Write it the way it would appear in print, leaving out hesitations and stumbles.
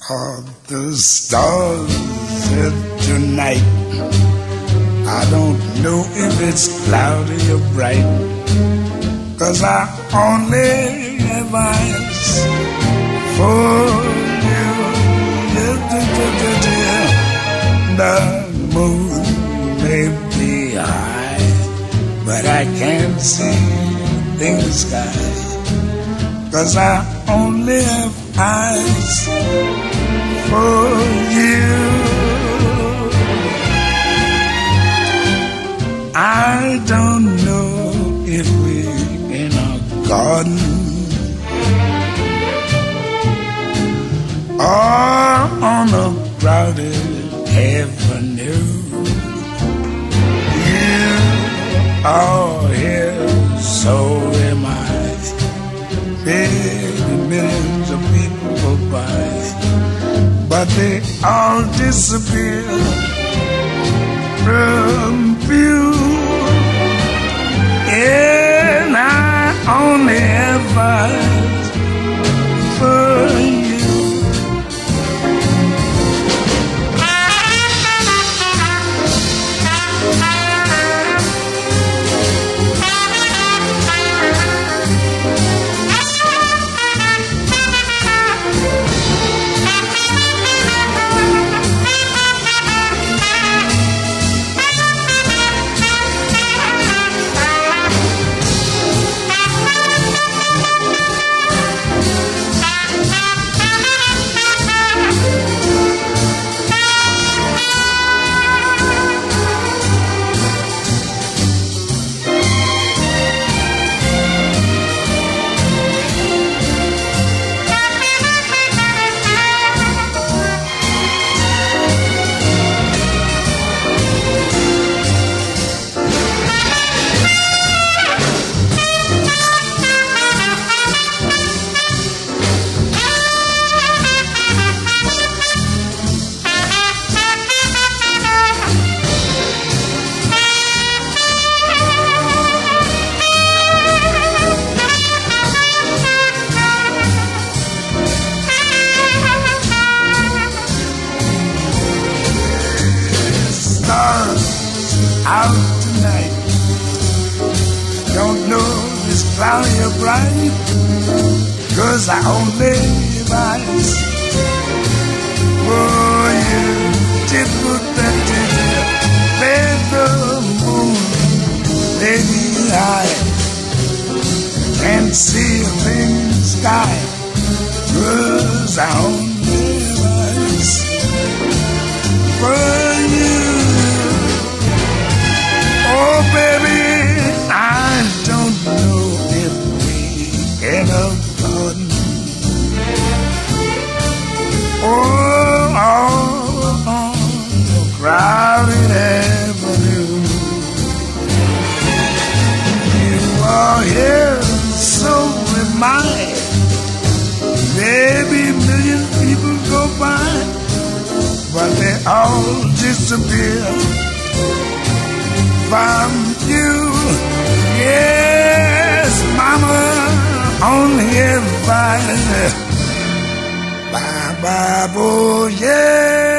Are the stars in tonight? I don't know if it's cloudy or bright, 'cause I only have eyes for you. The moon may be high, but I can't see in the sky, 'cause I only have eyes for you. I don't know if we're in a garden or on a crowded avenue. You are here, so am I. Big millions of people go by, but they all disappear from view. And I only have eyes for you. Out tonight, don't know if it's cloudy or bright, 'cause I only have eyes for you. Let the moon, baby, I can't see a thing in the sky, 'cause I only have eyes for you. Oh, baby, I don't know if we're in a garden or on a crowded avenue. You are here, so am I. Maybe a million people go by, but they all disappear from you. Yes, mama, only if I bye bye, boy, yeah.